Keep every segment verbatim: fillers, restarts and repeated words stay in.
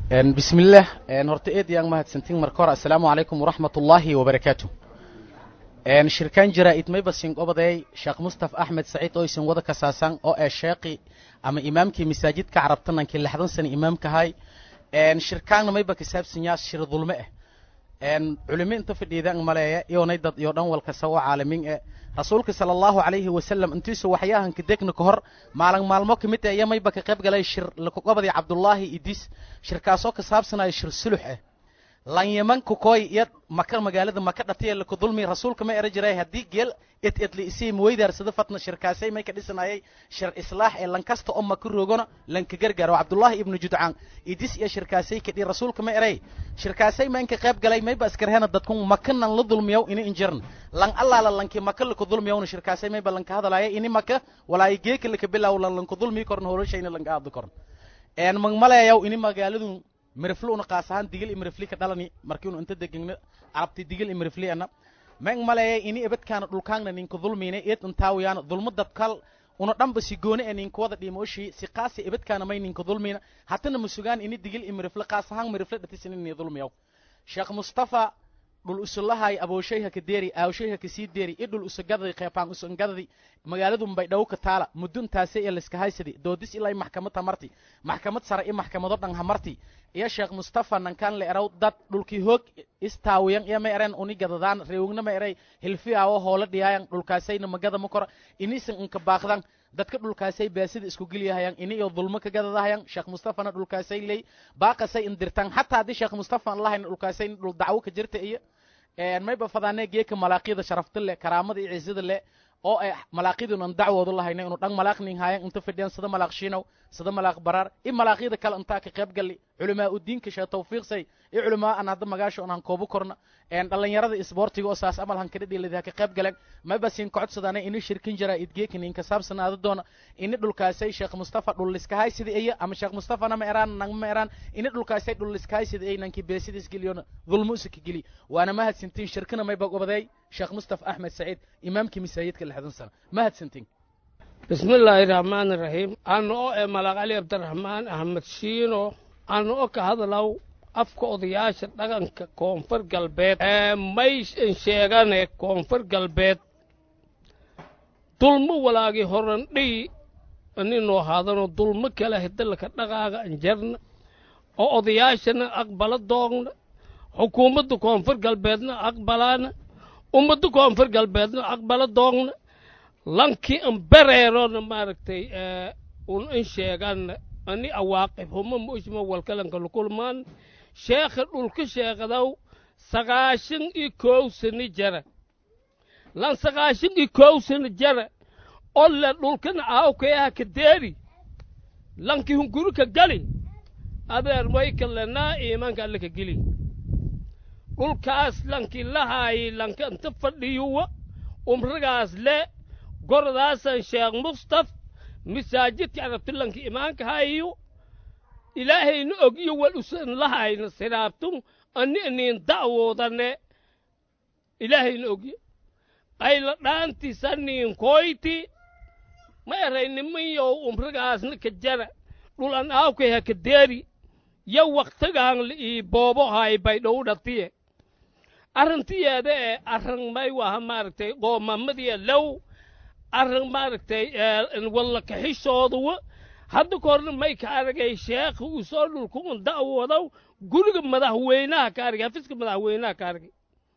بسم الله نورتئد يان مهدسنتين مركور السلام عليكم ورحمة الله وبركاته شركان جرائد مي بسين قبضي شيخ مصطفى أحمد سعيد أويسن ودا كساسان أو الشيقي أما إمامك مساجد كعربتنا كل لحظة سنة إمامك هاي شركان مي بكساب سنياس شر ظلمه علمين تفيد إذا ملايا يونيد يودان والكسوا عالمين رسولك صلى الله عليه وسلم انتيسو وحياهن كديك نكهر مالن مالمو كميت ايام اي بك قيب غلاي شر لكوبدي عبد الله اديس شركاسو كسابسنا شر سلوخه لان يمن كوكوي يد مكر مغالده مكر دتي لك ظلمي رسولك ما ارجري هدي جيل ات ات لي اسيم ويدار سدفتنا شركاسي ما كدسناي شر اصلاح ان لنكاست ام كروغنا لنك غرغر عبد الله ابن جدعان اديس يا شركاسي كدي رسولك ما اري شركاسي ما انك قيب غلاي ما باسكرهنا ددكم مكنن لا ظلميو ان انجرن لان الله لا لنك مكل ku dulmiyo shirkaasay may balan ka hadalaya in maka walaay geek la ka bilaw lan ku dulmi korn horoshayna lan qaad korn een mag malayaw in magaaladu mirflu una qaasahan digil mirfli ka dhalani markii uu inta degna arabti digil mirfli ana mag malayay in ibadkan dhulkaanna nin ku dulmiinay eed intaawiyaan dulmada kal una dhanba si gooni in nin ku wada dhimooshi si qaasi ibadkan may nin ku dulmiina hatana musugaan in digil mirfli qaasahan mirfli dhatisin in dulmiyo sheekh mustafa dhul usulahay aboosheeyha ka deeri aawsheeyha ka sii deeri idul usagaday qeybaan usangadadi magaaladu bay dhaw ka taala muduntaasay ee liska haysadii doodis ilaa maxkamadda marti maxkamad sare ee maxkamado dhan hamarti iyo sheekh mustafa nankan le eraw dad dhulkii hoog istaawiyan iyo ma ereen uni gadadaan reewna ma eray hilfiyaao hoola dhiyaan dhulkaasayna magada ma kor inisan inka baaqdan dadka dhulkaasay baasida isku giliyahayaan in iyo dulmo ka gadadahayaan sheekh mustafana dhulkaasay leey baaqasay indirtan hatta hadii sheekh mustafa allah in dhulkaasay dhul dacwo ka jirta iyo een may ba fadaanay geeka malaaqida sharafta leh karaamada iyo ciisada leh oo ay malaaqiduna dacwoodu lahaynay inuu dhan malaaqnin haayeen inta fideen sida malaaqshino sida malaaq barar in malaaqida kale inta ka qayb gali culamaa u diinka shay tawfiiqsay iyo culamaa aan hadda magaasho aan koobo korna een dhalinyarada isboortiga oo saas amal han ka dhigay ka qayb galeen ma basin kocodsadana in shirkin jaraa'id geekin in ka saabsanaado doona in dhulkaasay sheekh mustafa dhul liska haysidii iyo ama sheekh mustafa na meeraan nang meeraan in dhulkaasay dhul liska haysidii nankii beesidis giliyoona dulmuusik gili waana ma hadsintiin shirkina may baqobaday sheekh mustafa ahmed saciid imaamkii masaajidka lixdan sano ma hadsintiin بسم الله الرحمن الرحيم أنا ملك علي عبد الرحمن أحمد شينو أنا كهذا لو أفكو ضياش لكن كونفر قلبيت مايش إنشيغان كونفر قلبيت ظلم ولاقي هرن دي أني نو هذا نو ظلم كلا هدلك دقاقا انجرنا أو ضياشنا أقبل الدون حكومة كونفر قلبيتنا أقبلانا أمة كونفر قلبيتنا أقبل الدون lankii aan bareerona maaragtay ee un in sheegan ani awaaqif huma muujma walkalanka kulmaan sheekh dhulka sheegadaw sagaashan iyo kow sano jara lan sagaashan iyo kow sano jara oo la dhulkan aawkaya ka deeri lankii hunguru ka gali adeer way kalena iimaanka alla ka gili dhulkaas lankii lahaay lanka inta fadhiyo umrigaas le قرداسن شيخ مصطفى مساجد عرفت لك إيمانك هايو إلهي نؤجي والأسن لها إن سرابتم أني أني دعوة ذنى إلهي نؤجي أي لانت سنين كويتي ما يرين ميو أمرقاس نكجرة لول أن أوكي هكديري يو وقت عن لي بابا هاي بيدو دتيه أرنتي هذا أرن ما يوهم مارتي قوم ممدي لو أرن مارتي إن والله كحيشودو هذا كورن ما يكارجي شيخ وصار لكم دعوة ذو قولك ماذا هوينا كارجي فيسك ماذا هوينا كارجي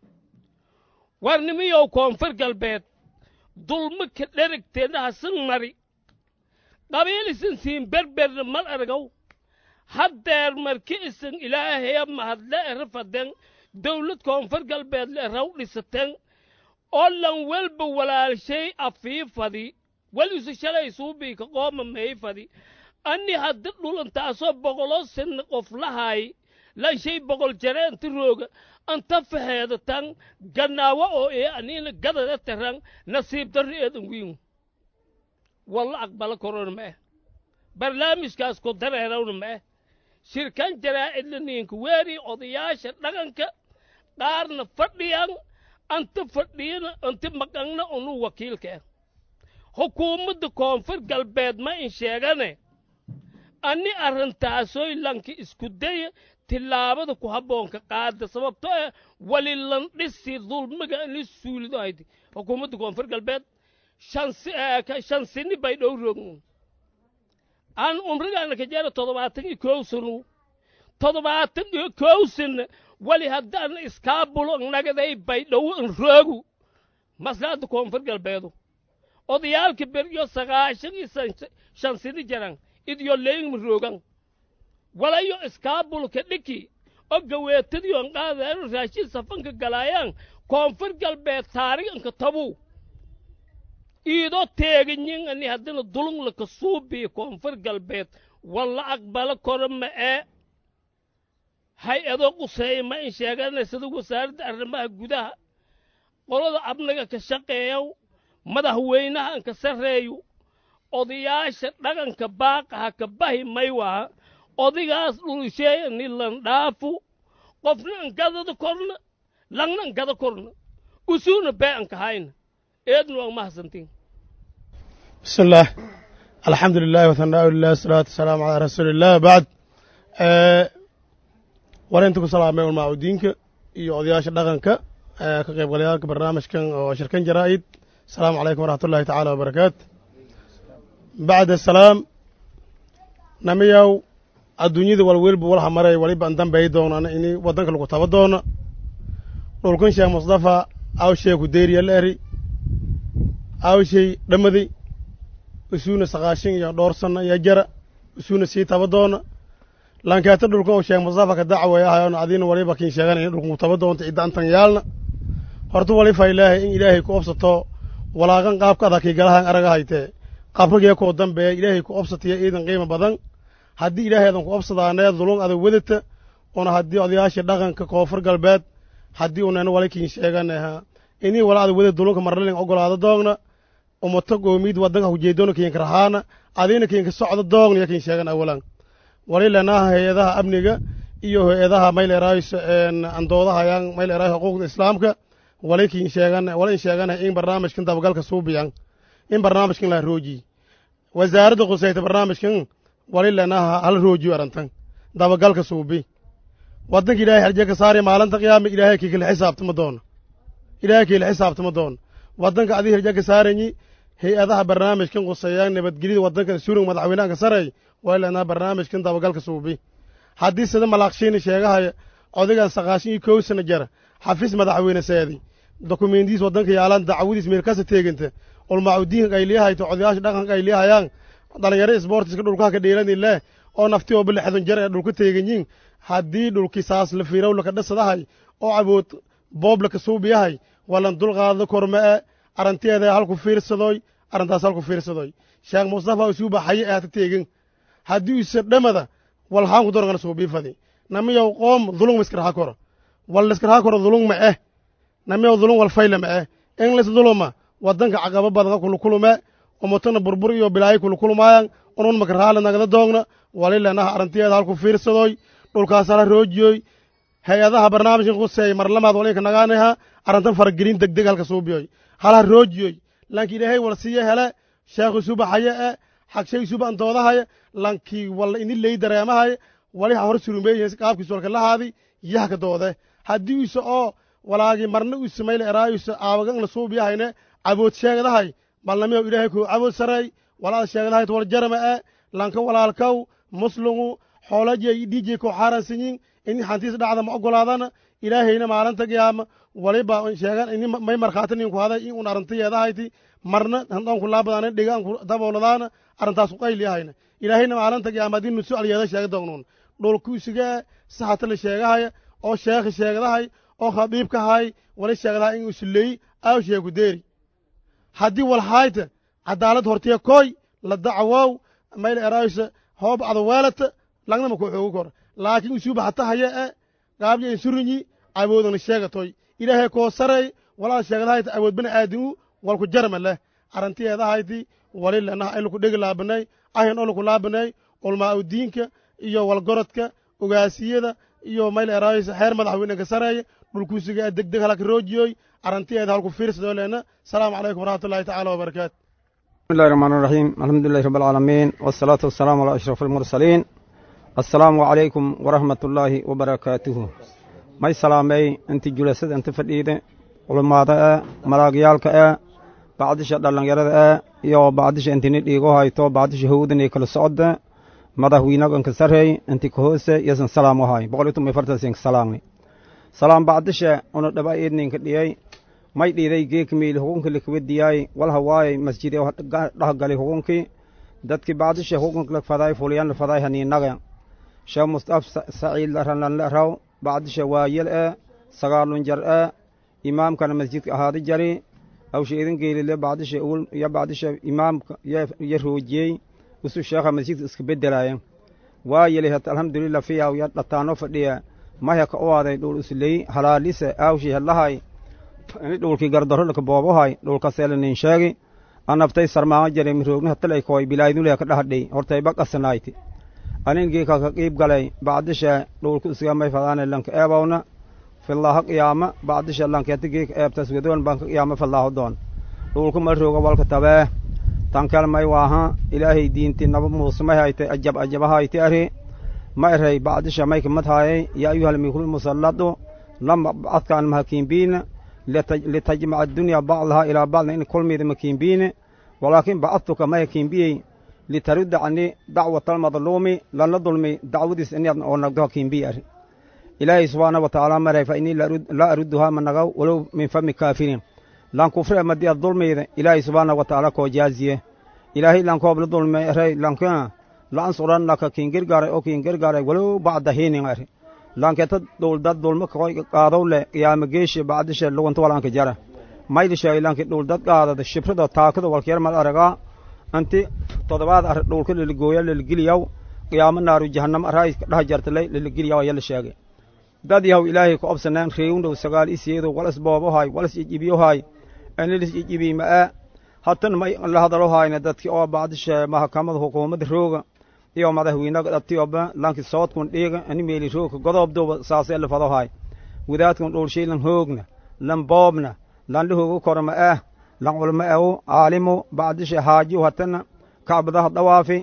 ورنمي يو كونفر البيت ظلمك لرك تنا سنمري قبيل سنسين بربر مال أرجو حتى مركز إلهي ما هذا رفضن دولة كونفر البيت لرو لستن أولن ولب ولا شيء أفيف فدي وليس شلي صوبي كقوم ما يفدي أني هدت لون تعصب بقول سن قفلهاي لا شيء بقول جرين تروج أنت في هذا تان جناوة أو إيه أني نقدر تران نصيب دريد نقيم والله أقبل كورن ما برنامج كاس كدر هرون ما شركان جرا إلني كواري أضياش لعنك دارن فديان أنت فديان أنت مكاننا أنو وكيل كه حكومة كونفر قلبيد ما إنشاءنا anni arrintaasoy lanki isku daya tillaabada ku habboonka qaada sababtoo ah wali lan dhisi dulmiga ini suulido haydi xukuumadda koonfur galbeed shan sini bay dhow roogn aan umrigaana ka jeera toddobaatan iyo kow sano toddobaatan iyo kow sano wali haddaan iskaabulo nagaday bay dhow roogu maslaada koonfur galbeedu odayaalka beryo sagaashan iyo shan sini jaran idyo leeyma roogan walayo iskaabulka dhiki oo gaweetadii on qaadayaan raashin safanka galaayaan koonfur galbeed taariikhanka tabu iidoo teeganyin ani haddana dulung laka suubiyo koonfur galbeed walla aqbalo koro ma ee hay-adoo quseeya ma in sheeganaysa wasaaradda arrimaha gudaha qolada abnaga ka shaqeeyow madaxweynaha an ka sarreeyo odayaasha dhaqanka baaqaha ka bahi may waha odigaas dhulusheeya ni lan dhaafu qofna an gadada korna langna an gada korna usuuna bee an kahayna eednu waan mahadsantiin بسم الله الحمد لله وثناء لله والصلاة والسلام على رسول الله بعد أه ورنتكم سلام عليكم المعودينك iyo odayaasha dhaqanka ee ka qayb galayaalka barnaamijkan oo shirkan jaraa'id السلام عليكم ورحمة الله تعالى وبركاته بعد السلام نميو الدنيا والويلب والها مري وليب أن دم بيدون أنا إني ودنك لو تبدون لو كان شيء مصطفى أو شيء كديري الأري أو شيء دمدي وسونا سقاشين يا دورسنا يا جرا وسونا سي تبدون لان كاتب لو كان شيء مصطفى كدعوة يا هاي عدين وليب كين شغال إني لو تبدون تعيد أنت يالنا هرتو ولي فإله إن إلهي كوبسطه ولا كان قاب كذا كي قالها أرجعيته قابل يا كودم بي إلهي كوبسط يا إيدن قيمة بدن هدي إلهي هذا كوبسط أنا ظلون هذا ودت أنا هدي أضياش دعان ككوفر قلبات هدي أنا ولا كين شيئا إني ولا هذا ودت ظلون كمرلين أقول هذا دعنا ومتقو ميد ودنا هو جيدون كين كرهانا أدينا كين كسعد الدعان يا كين شيئا أولا ولله نه هذا أبنيجا إيوه هذا مايل رايس أن أندوده هيان مايل رايس حقوق الإسلام ك ولكن شيئا ولا شيئا إن برنامج كنت بقول كسوبيان إن برنامج كن لا روجي وزارة قصيت برنامج كن ولله نه هل روجي ورنتن ده بقول كسوبي ودن كده هرجع كساري مالن تقيام إلهي كي كل حساب تمدون إلهي كي الحساب تمدون ودن كده هرجع كسارني هي هذا برنامج كن قصيان نبت جديد ودن كسورة مدعوينا كساري ولا أنا برنامج كنت بقول كسوبي حديث هذا ملاقشين شيئا هاي عودة سقاشين كوس نجرا حفيز مدعوينا سيدي دوكومنتيز ودنك يالان دعووديس ميركاس تيغنت والمعودين قايليها يتعودياش دقن قايليها يان دلنيري سبورتس كدولكا كديلان الله oo naftii oo bilixdan jar ee dhulku teeganyiin haddii dhulkii saas la fiirow la ka dhasadahay oo cabood boob la ka suubiyahay walan dul qaado korma aranteeda halku fiirsadoy arantaas halku fiirsadoy sheekh mustafa uu suuba xaye aad teegan haddii uu sadamada wal haan ku dorgan suubi fadi namiyow qoom dulung miskar ha koro wal iskar ha koro dulung ma eh namiyow dulung wal fayla ma eh inglis duluma wadanka caqaba badan ku kuluma oo mutana burbur iyo bilaay ku kulumayaan onon makarhaala nagada doogna walilana aranteeda halku fiirsadoy dhulkaas la roojiyoy hay'adaha barnaamijka qusay marlamaad waliin ka nagaanaha arantan fargelin degdeg halka suubiyoy hala roojiyoy laakiin ilaahay wal siiye hele sheekhu subaxaya xaq shay suban doodahay laakiin wal in leey dareemahay wali hor surumeeyay qaabkiisu walka lahaadi yaha ka doode hadii uu soo walaagi marna uu sameeyay eraayus aawagan la suubiyahayna abood sheegadahay balnamiyo ilaahay ku abood saray walaal sheegadahay wal jarama lanka walaalkaw muslimu xoolaje dhijay ku xaaransinin in hantiis dhacda ma ogolaadana ilaahayna maalinta qiyaama waliba sheegan in may marxaatinin ku haday in arantiyeedahayti marna handan ku laabadana dhigaan ku dabooladaana arintaas ku qayliyahayna ilaahayna maalinta qiyaama din su'aal yeeda sheegay doonun dhulku isiga saxata la sheegahay oo sheekh sheegadahay oo khabiibka hay wali sheegadahay in usulay aw sheegu deeri hadii wal hayta cadaalad hortiya koy la dacwaaw mayl eraayis hoob adawaalata lagna ma ku xoogo kor laakiin usuuba hatta haya qaabje surinyi awoodan sheegatoy ilaahay ko saray wala sheegadahay awood bani aadimu wal ku jarma leh arantiyeeda hayti walilana ay ku dhig laabanay ayan oo ku laabanay ulma diinka iyo wal gorodka ugaasiyada iyo mayl eraayis xeer madaxweynaha saray dhulkuusiga degdeg halka roojiyoy arantiyeeda halku fiirsadoo leena salaamu calaykum waraxmatullaahi ta'ala wa barakaatuh بسم الله الرحمن الرحيم الحمد لله رب العالمين والصلاة والسلام على أشرف المرسلين السلام عليكم ورحمة الله وبركاته ما سلامي أنت جلسة أنت فريدة علماء مراجعك بعد شيء دلنا جرد يا بعد شيء أنت نتيجه هاي تو بعد شيء هو دنيا كل صعد ماذا هو ينقل كسر هاي أنت كهوس يسن سلام هاي بقولتم مفرط سين سلامي سلام بعد شيء أنا دبا إيدني كدياي ما يدري جيك ميل هون كل كودياي ولا هواي مسجد أو ده قالي هون كي دتك بعد شيء هون كل فضاي فليان فضاي هني نجا شو مصطفى سعيد لهرنا لهراو بعد شيء وايل سقالون جرأ إمام كان مسجد هذا جري أو شيء إذن قيل له بعد شيء يقول يا بعد شيء إمام يروجي وسو الشيخ مسجد إسكبد دلايم وايل هت الحمد لله فيها ويا لطانو فديا ما هي كأواد يقول أسلي حلاليس أو شيء الله هاي أنا دول كي قردره لك بابو هاي دول كسل نينشاقي أنا بتاعي سرما جري مروقنا حتى لا يكوي بلاي دول يكره هدي هرتاي بق السنايتي أنا نجي كقيب قلي بعد شيء دول كسيام ما يفعلان لانك أبونا في الله قيامة بعد شيء لانك يتجي أب تسويدون بانك قيامة في الله دون دول كم مروق والكتابة تانكال ما يواها إلهي دين تنبض موسمه هاي تأجب أجب هاي تأري ما يرهي بعد شيء ما يكمل هاي يا أيها المخلوق المسلط لما بعث عن مهكين بين لتجمع الدنيا بعضها إلى بعض إن كل ميد مكين بين ولكن بعثتك ما يكين بي لترد عني دعوة المظلوم لن ظلمي دعوة إني أو نقدها كين بي إلهي سبحانه وتعالى مرة فإني لا أرد لا أردها من نجو ولو من فم كافرين لان كفر مدي الظلم إلهي سبحانه وتعالى كوجازيه إلهي لان قبل الظلم إلهي لان كان لا أنصرن لك كين جرجار أو كين جرجار ولو بعد هين غيره لان كتد دول دد دول مكوي قادوا له يا مجيش بعد شيء لو أنت ولا أنك جرا ما يدري شيء لان كدول دد قاعدة الشفرة ده تاكد والكير ما أرجع أنت تضبط دول كل اللي جويا اللي جلياو قيام النار جهنم أرهاي ده جرت لي اللي جلياو يلا شيء ده ديهو إلهي كأب سنان خيون ده سجال إسيده ولا سبابه هاي ولا يجيبيه هاي أنا اللي يجيبي ما حتى ما الله هذا له هاي ندت كأب بعد شيء ما حكمه حكومة الروج يوم هذا هو ينقل التيابة لانك الصوت كون إيجا أني ميلي شوك قضاب دو ساسي اللي فضو هاي وذات كون أول شيء لن هوجنا لن بابنا لن له كرم آه لن علماء عالمو بعد شيء حاجي وهتنا كعب ده الضوافي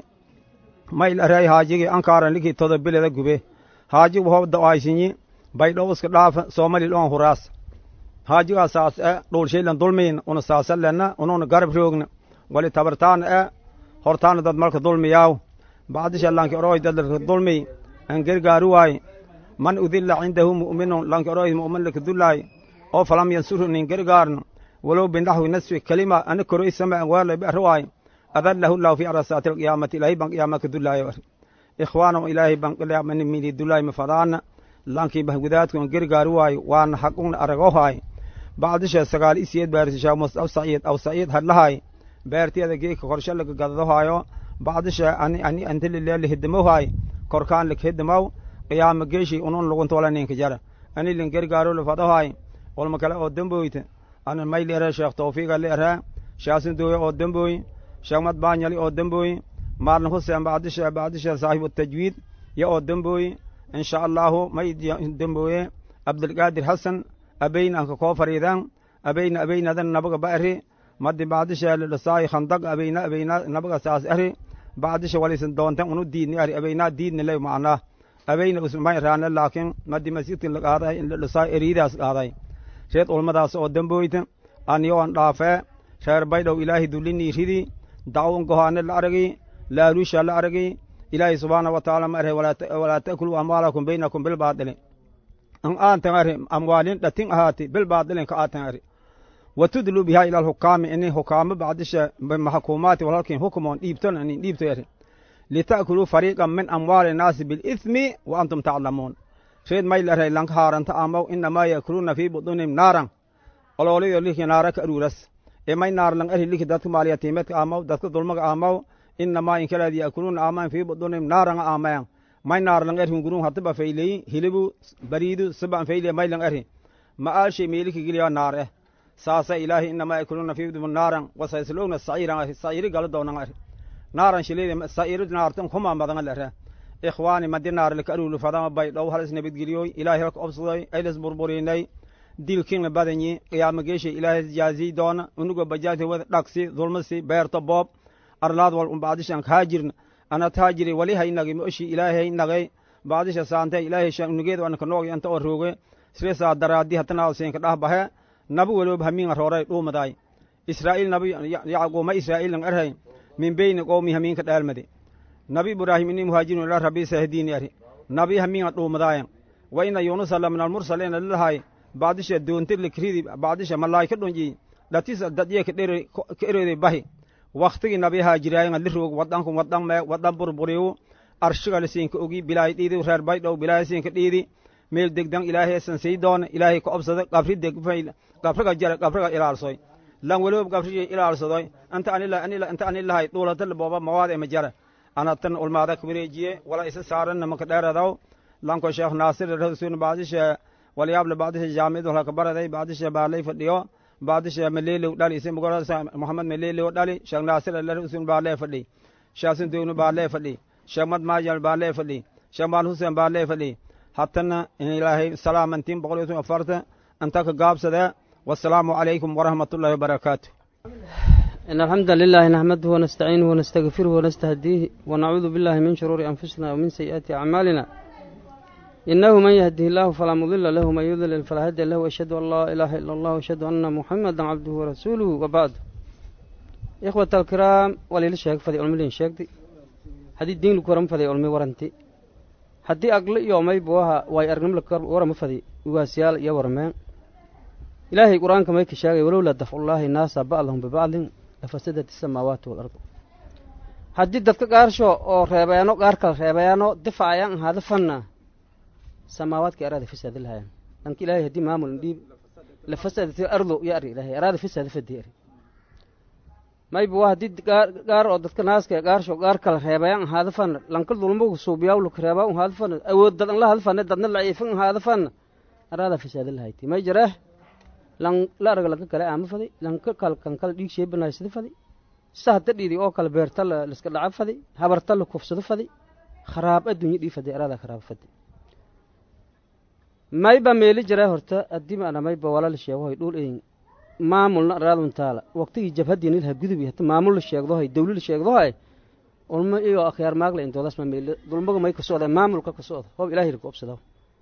ما يلري حاجي أنكارن لكي تضبل ذا جبه حاجي وهو الضوايسيني بيدوس كلاف سومالي لون هراس حاجي أساس آه أول شيء لن ظلمين ونساس لنا ونون قرب روجنا ولي تبرتان آه هرتان ضد ملك ظلم ياو بعد شيء لانك أروي دل الظلمي أنجر قارواي من أذل عنده مؤمن لانك أروي مؤمن لك ذلاي أو فلم ينصره ننجر قارن ولو بنحو نسوي كلمة أن كروي سمع ولا بأرواي أذله الله في عرصات القيامة إلهي بنك قيامك ذلاي إخوانه إلهي بنك لا من من ذلاي مفضان لانك بهودات أنجر قارواي وان حقون أرجوهاي بعد شيء سقال إسيد بارس شاو مس أو سعيد أو سعيد هالهاي بارتي هذا جيك خرش لك قذوهايو بعد شيء أني أني أنت اللي اللي هدموه هاي كركان لك هدموا قيام جيشي أنون لغون تولا نينك جرا أني اللي نجر قارو لفضه هاي والمكلا قدام بويت أنا ما يلي رأي شيخ توفيق اللي رأي شاسن دوي قدام بوي شامت باني اللي قدام بوي مارن حسين بعد شيء بعد شيء صاحب التجويد يا قدام بوي إن شاء الله ما يدي قدام بوي عبد القادر حسن أبين أنك كوفر إذا أبين أبين هذا نبغى بأري مد بعد شيء للصاي خندق أبين أبين نبغى ساس أري بعد شيء وليس دون تانو دين أري أبينا دين اللي معنا أبينا اسمه رانا لكن مد مسجد اللي هذا للصاي إريداس هذا شيء أول ما داس قدام بويت أن يوان رافع شهر بيدو إلهي دلني يشدي دعون كهان الأرجي لا روش الأرجي إلهي سبحانه وتعالى مره ولا ولا تأكلوا أموالكم بينكم بالباطل أن أنت مره أموالين تتين هاتي بالباطل كأنت مره وتدلوا بها إلى الحكام إني حكام بعد شيء بمحكومات ولكن حكمون يبتون أن يبتون لتأكلوا فريقا من أموال الناس بالإثم وأنتم تعلمون شيء ما يلره لانك هارن تأمو إنما يأكلون في بطونهم نارا ولو لي يليك نارك أرورس إما النار لان أهل لك دتك مالية تيمت أمو دتك ظلمك أمو إنما إن كلا يأكلون أمان في بطونهم نارا أمان ما النار لان أهل يقولون هتبا فيلي هلبو بريدو سبع فيلي ما لان أهل ما قال شيء ميلك يقولي نار ساسا إلهي إنما يأكلون في بطونهم نارا وسيصلون السعير السعير قال دون نار نارا شليل السعير نار تم خما مدن الله إخواني مدين نار لك أرول فضام بيت أو هلس نبيت جريوي إلهي لك أبصدي أيلس بربريني dilkiinna badanyi qiyaama geeshay ilaahay jaazii doona unuga bajaati wada dhaqsi dulmasi beerta boob arlaad wal um baadishan haajirna ana taajiri wali haynagi mooshi ilaahay nagay baadisha saantay ilaahay shan unugeed wana kanoog anta oo rooge siresa daraadi hatana seen ka dhahbahe nabi waloob hamiin rooray dhuumaday israa'iil nabi yaqoo ma israa'iil nan arhay min bayni qowmi hamiin ka dhalmade nabi ibraahim inni muhaajirun ila rabbi sahdini ari nabi hamiin dhuumaday wa inna yunus min al mursalin lillahi baadisha doontir likridi baadisha malaa'ika dhunji datis dadiye ka dheere ka ereeday bahi waqtigi nabi haajiraay ngal roog wadanku wadan ma wadan burburiyo arshiga lasiin ka ogi bilaay dhiidi reer bay dhow bilaay siin ka dhiidi meel degdan ilaahay san saydoon ilaahay ka obsada qabri deg fayl qabriga jar qabriga ilaalsoy lan waloob qabriga ilaalsoy anta anila anila anta anila hay dowladda booba mawaad ee majara ana tan ulmaada kureejiye wala isa saaran namaka dheeradaw lanko sheekh naasir rasuul baadisha waliyaab la baadisha jaamid wala ka baraday baadisha baalay fadhiyo baadisha maleelo dhali ism gorasa muhammad maleelo dhali sheekh naasir rasuul baalay fadhi shaasin doonu baalay fadhi sheekh mad maajal baalay fadhi sheekh mal huseen baalay fadhi hatana ilaahay salaamantin boqol iyo afarta anta ka gaabsada wassalaamu alaykum wa rahmatullahi wa barakatuh إن الحمد لله نحمده ونستعينه ونستغفره ونستهديه ونعوذ بالله من شرور أنفسنا ومن سيئات أعمالنا إنه من يهده الله فلا مضل له ومن يضلل فلا هادي له وأشهد أن لا إله إلا الله وأشهد أن محمدا عبده ورسوله وبعد إخوة الكرام وليل الشيخ فدي علمي الشيخ هذه الدين الكرام فدي علمي ورنتي هذه أقل يومي بوها ويرنم لك ورم فدي واسيال يا ورمان إلهي القرآن كما يكشاف ولولا دفع الله الناس بعضهم ببعض لفسدت السماوات والأرض هذه دتك قارشو أو ربيانو قارك ربيانو دفعيان هذا فنا سماوات كأراد فساد لها لأنك إلهي هدي مامل دي لفسدت الأرض يا أري إلهي أراد فساد في الدير ما يبغى هدي قار أو دتك ناس كقارشو قارك ربيان هذا فن لأنك ظلمه سوبياو لك ربيان هذا فن أو دتن الله هذا فن دتن الله يفن هذا فن أراد فساد لها ما يجراه لان لا رجل لك كلا عام فدي لان كل كان كل ديك شيء بناء يصير فدي سهت دي أو كل بيرتل لسكت لعب فدي هبرتل كوفسد فدي خراب الدنيا دي فدي أراد خراب فدي ما يبى ميلي جراه هرتا الدم أنا ما يبى ولا الشيء وهو يقول إيه ما ملنا راد متعالى وقت يجيب هدي نيلها جذبي هت ما مل الشيء ده هي الدولة الشيء ده هي ولما إيه أخيار ما قل أنت ولا اسمه ميلي دول ما ما يكسوه ما مل كسوه هو إلهي الكوفسد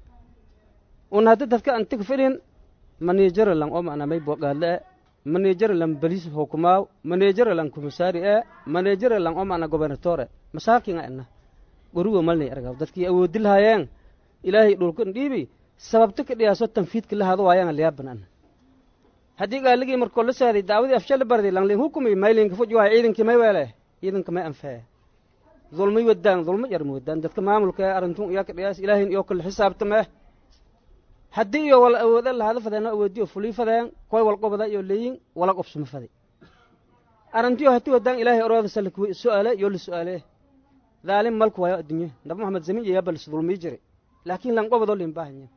ونهدد تفكر أنت كفرين manager lang om ana may bogale manager lang police hukumaw manager lang komisari e manager lang om ana gobernatore masaakin ana guruga malnay argaw dadkii awoodil hayeen ilaahay dhulkan dhiibi sababta ka dhiyaaso tanfiidka la hado waayaan la yaaban hadii gaaligi markoo la saaray daawadi afshal bardi lang leen hukumi maylinka fujwa ciidanka may weele ciidanka may anfaa zulmi wadaan zulmi yar wadaan dadka maamulka arintun iyaga dhiyaas ilaahay iyo kul xisaabtama haddii iyo wala awooda la hada fadana awoodiyo fulii fadaan koy wal qobada iyo leeyin wala qobsuma faday arantiyo haddii wadaan ilaahay orooda salku su'aale iyo la su'aale daalim malku waa adduunyo nabi maxamed zamin iyo bal dulmi jire laakiin lan qobado leen baahanya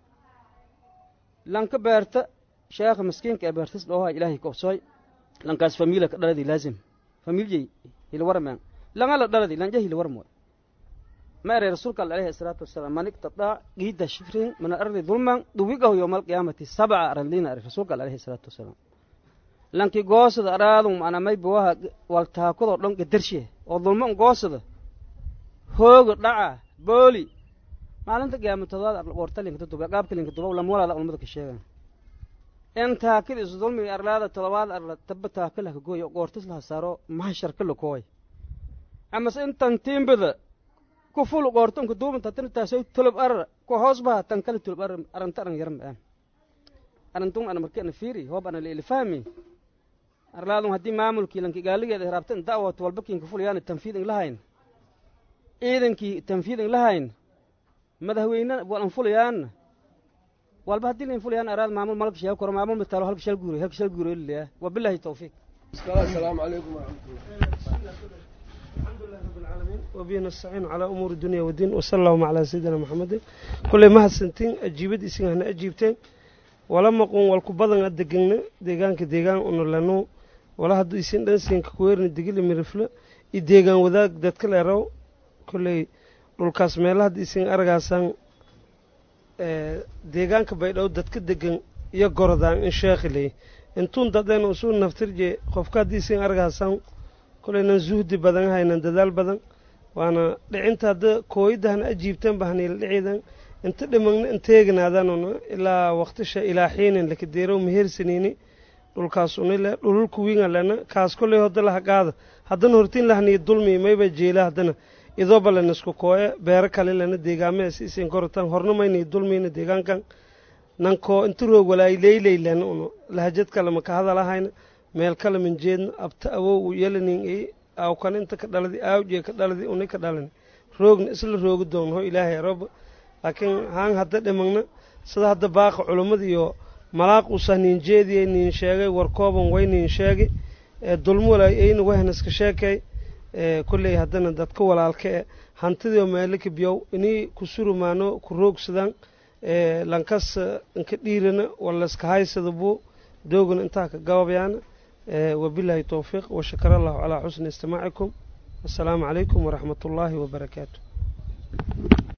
lan ka beerta sheekh miskiinka ee beertis dhooha ilaahay qobsooy lan kaas familya ka dhaladi laazim familyi ila warman lan ala dhaladi lan jahil warmo ما أرى رسولك عليه الصلاة والسلام من اقتطع قيد شفرين من الأرض ظلما دوقه يوم القيامة سبع أرندين أرى رسولك عليه الصلاة والسلام لأنك قاصد أرادهم أنا ما يبوها والتاكد لنك درشه والظلم قاصد هوق دعا بولي ما لنت قيامة تضاد ورتلين كتبه قابك لين كتبه ولا مولا لا أمدك الشيء أنت هكذا الظلم أرلاد التلواد أرلاد تبتها كلها كوي وقورتس لها صاروا محشر كله كوي أما أنت تنتين بذا كفول قارتون كدوم تتن تاسوي طلب أر كهوزبها تنكل طلب أر أرنت أرن يرم أن أرنتون أنا مركين فيري هو أنا اللي فاهمي أرلادهم هدي معمول كي لانك قال لي إذا رابطن دعوة والبكين كفول يعني التنفيذ لهين إذن كي تنفيذ لهين ماذا هو إن والأنفول يعني والبهدي الأنفول يعني أراد معمول ملك شيء وكرم معمول مثله هلك شال جوري هلك شال جوري اللي وبالله التوفيق. السلام عليكم ورحمة الله. الحمد لله رب العالمين وبه نستعين على أمور الدنيا والدين وصلى الله على سيدنا محمد كل ما هالسنتين أجيبت إسمعنا أجيبتين ولما قوم والكبضن الدجنة دجان كدجان إنه لأنه ولا هاد يسين دنسين كويرن الدجيل مرفلة الدجان وذاك دتكل راو كل الكاس ماله هاد يسين أرجعسان دجان كبير أو دتك دجان iyo gorodaan in sheekhiley intuun dadeen usuun naftirje qofka haddiisin argaasan kolaynan zuhdi badan haynan dadaal badan waana dhicinta hadda kooyidahana ajiibtan bahaniila dhiciidan inta dhimagna inteegnaadanuna ilaa waqtisha ilaa xiinin lakadeerow mehersaniini dhulkaas unile dhululku winga lena kaas koley hoda laha qaada haddana hortiin lahaniyo dulmi mayba jeela haddana idooba lena isku kooye beero kale lena deegaamada siisin korotan horna mayniyo dulmiyna deegaankan nankoo inta roog walaay leyley lena uno lahajad kale maka hadalahayna meel kale minjeedna abta awow u yelanin i awkan inta ka dhaladi aawjee ka dhaladi uni ka dhalani roogna isla roogi doon ho ilaahay roba laakiin haan hadda dhimagna sida hadda baaqa culummada iyo malaaq usa nin jeediyey nin sheegay warkooban way nin sheegay dulmo walaay ayna wahna iska sheekay kulley haddana dadka walaalka e hantidii oo meelaka biyow inii ku surumaano ku roogsadaan lankas inka dhiirana wala iska haysada buu doogana intaa ka gababayaana wabilaahi towfiiq washakara allahu calaa xusni istimaacikum assalaamu calaykum waraxmat ullaahi wabarakaatu